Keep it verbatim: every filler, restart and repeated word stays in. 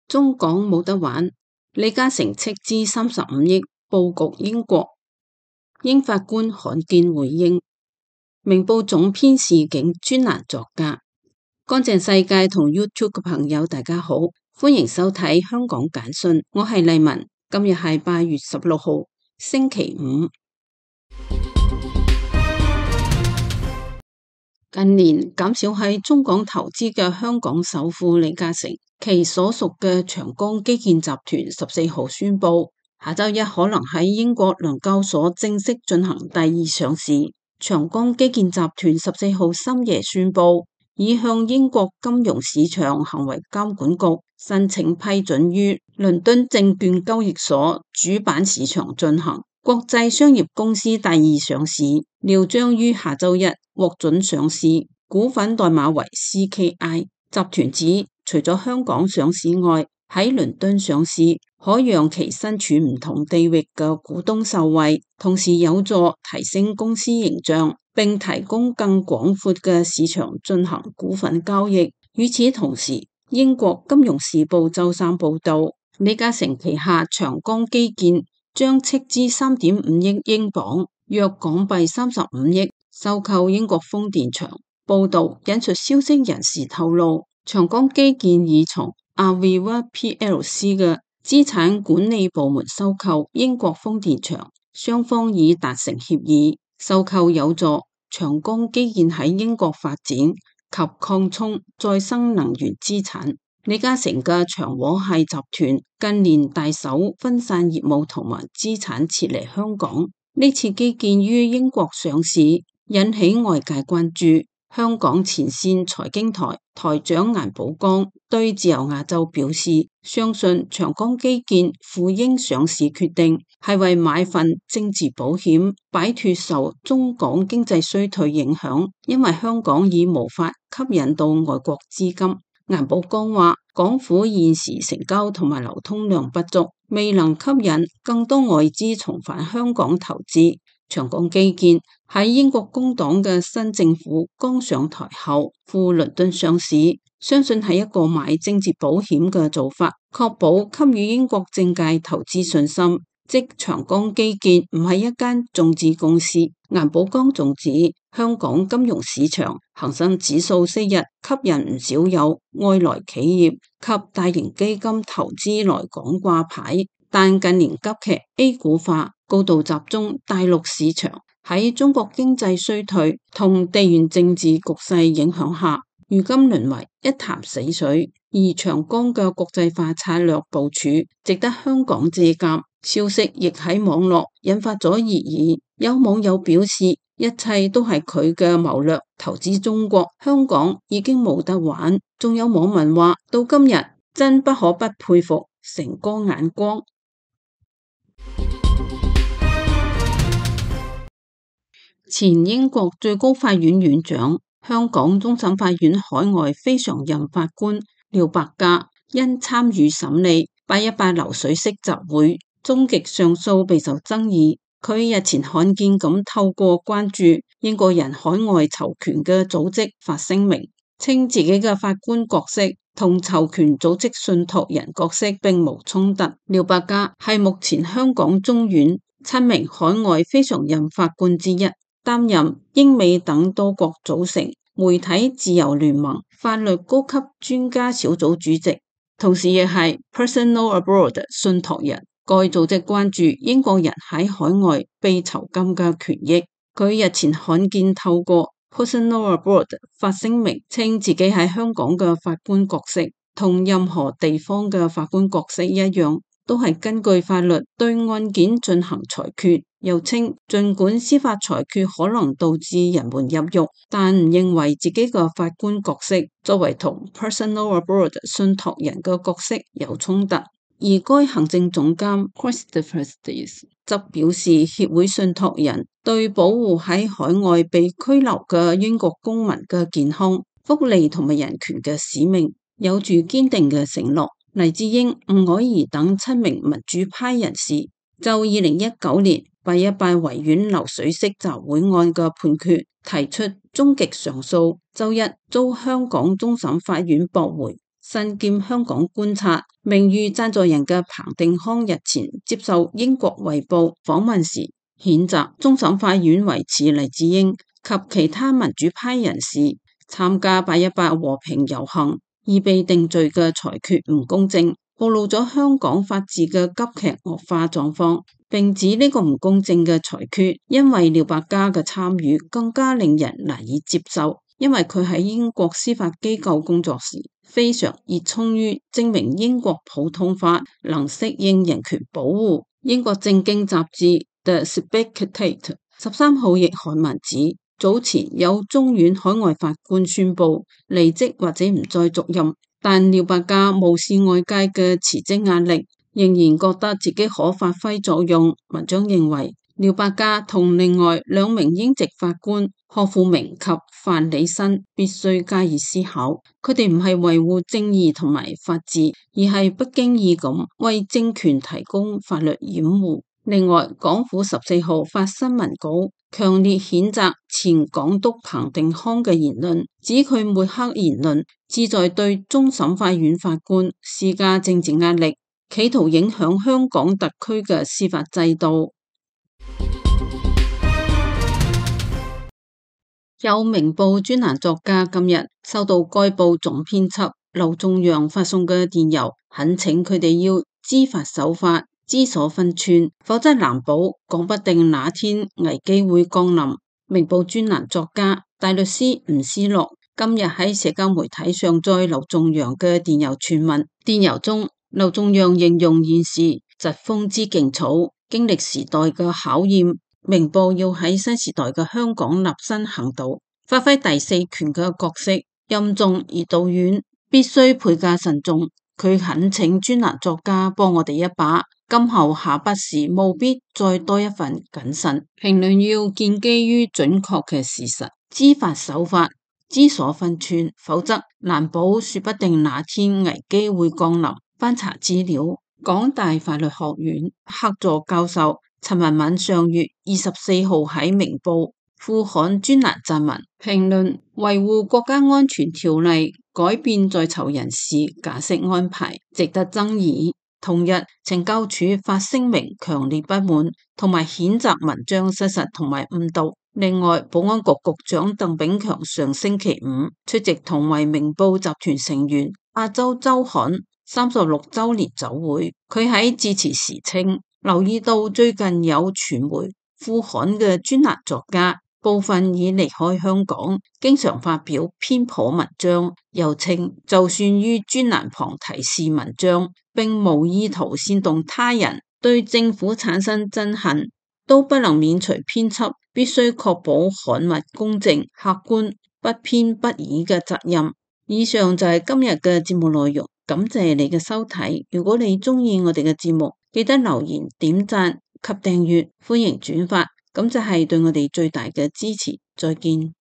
中港冇得玩，李嘉誠斥資三十五億佈局英國，英法官罕見回應。明報總編示警專欄作家。乾淨世界同 YouTube 嘅朋友大家好，歡迎收睇香港簡訊，我係麗文。今日係八月十六號星期五。近年減少喺中港投資嘅香港首富李嘉誠，其所屬嘅長江基建集團十四號宣布，下周一可能喺英國倫交所正式進行第二上市。長江基建集團十四號深夜宣布，已向英國金融市場行為監管局申請批准，於倫敦證券交易所主板市場進行國際商業公司第二上市，料將於下周一獲准上市，股份代碼為 C K I。 集團指，除咗香港上市外，喺倫敦上市可讓其身處唔同地域嘅股東受惠，同時有助提升公司形象，並提供更廣闊嘅市場進行股份交易。與此同時，英國金融時報周三報道，李嘉誠旗下長江基建將斥資三點五億英鎊，約港幣三十五億，收購英國風電場。報道引述消息人士透露，長江基建已從Aviva P L C 嘅資產管理部門收購英國風電場，雙方已達成協議，收購有助長江基建喺英國發展及擴充再生能源資產。李嘉誠嘅長和系集團近年大手分散業務同埋資產撤離香港，呢次基建於英國上市，引起外界關注。香港前線財經台台長顏寶剛對自由亞洲表示，相信長江基建赴英上市決定係為買份政治保險，擺脫受中港經濟衰退影響，因為香港已無法吸引到外國資金。顏寶剛話，港府現時成交同埋流通量不足，未能吸引更多外資重返香港投資。長江基建喺英國工黨嘅新政府剛上台後赴倫敦上市，相信係一個買政治保險嘅做法，確保給予英國政界投資信心，即長江基建唔係一間中資公司。顏寶剛仲指，香港金融市場恒生指數昔日吸引唔少有外來企業及大型基金投資來港掛牌，但近年急劇 A 股化，高度集中大陸市場，喺中國經濟衰退同地緣政治局勢影響下，如今淪為一潭死水。而長江嘅國際化策略部署值得香港借鑑。消息亦喺網絡引發咗熱議，有網友表示，一切都係佢嘅謀略，投資中國，香港已經冇得玩。仲有網民話，到今日真不可不佩服成哥眼光。前英國最高法院院長、香港終審法院海外非常任法官廖百家因參與審理八一八流水式集會終極上訴備受爭議。佢日前罕見咁透過關注英國人海外囚權嘅組織發聲明，稱自己嘅法官角色同囚權組織信託人角色並無衝突。廖百家係目前香港中院七名海外非常任法官之一，擔任英美等多國組成媒體自由聯盟法律高級專家小組主席，同時亦係 Personal Abroad 信託人。該組織關注英國人喺海外被囚禁嘅權益。佢日前罕見透過 Personal Abroad 發聲明，稱自己喺香港嘅法官角色同任何地方嘅法官角色一樣，都係根據法律對案件進行裁決。又稱，儘管司法裁決可能導致人們入獄，但唔認為自己嘅法官角色作為同 Personal Abroad 信託人嘅角色有衝突。而該行政總監 Christopher Stiles 則表示，協會信託人對保護喺海外被拘留嘅英國公民嘅健康、福利同埋人權嘅使命有住堅定嘅承諾。黎智英、吳靄儀等七名民主派人士就二零一九年八一八維園流水式集會案嘅判決提出終極上訴，周一遭香港終審法院駁回。 身兼香港觀察名譽贊助人嘅彭定康日前接受英國衛報訪問時，譴責終審法院維持黎智英及其他民主派人士參加八一八和平遊行而被定罪嘅裁決唔公正，暴露咗香港法治嘅急劇惡化狀況，並指呢個唔公正嘅裁決因為廖伯嘉嘅參與更加令人難以接受，因為佢喺英國司法機構工作時非常熱衷於證明英國普通法能適應人權保護。英國政經雜誌 The Spectator 十三號亦刊文指，早前有中院海外法官宣布離職或者唔再續任，但廖伯嘉無視外界嘅辭職壓力，仍然覺得自己可發揮作用。文章認為，廖伯嘉同另外兩名英籍法官賀富明及范理新必須加以思考，佢哋唔係維護正義同埋法治，而係不經意咁為政權提供法律掩護。另外，港府十四號發新聞稿，強烈譴責前港督彭定康嘅言論，指佢抹黑言論旨在對終審法院法官施加政治壓力，企圖影響香港特區嘅司法制度。有明報專欄作家今日收到該報總編輯劉仲陽發送嘅電郵，懇請佢哋要知法守法，知所分寸，否則難保講不定哪天危機會降臨。明報專欄作家大律師吳思樂今日喺社交媒體上載劉仲陽嘅電郵全文。電郵中，劉仲陽形容現時疾風知勁草，經歷時代嘅考驗，明報要喺新時代嘅香港立身行道，發揮第四權嘅角色，任重而道遠，必須倍加慎重。佢懇請專欄作家幫我哋一把，今後下筆時務必再多一份謹慎，評論要建基於準確嘅事實，知法守法，知所分寸，否則難保說不定哪天危機會降臨。翻查資料，港大法律學院客座教授陳文敏上月二十四號喺明報副刊專欄撰文評論維護國家安全條例改變在囚人士假釋安排，值得爭議。同日，懲教署發聲明強烈不滿，同埋譴責文章失實同埋誤導。另外，保安局局長鄧炳強上星期五出席同為明報集團成員亞洲週刊三十六週年酒會，佢喺致辭時稱，留意到最近有傳媒副刊嘅專欄作家部分已離開香港，經常發表偏頗文章，又稱就算於專欄旁提示文章，並無意圖煽動他人對政府產生憎恨，都不能免除編輯必須確保刊物公正、客觀、不偏不倚嘅責任。以上就係今日嘅節目內容，感謝你嘅收睇。如果你鍾意我哋嘅節目，記得留言、點讚及訂閱，歡迎轉發，咁就係對我哋最大嘅支持。再見。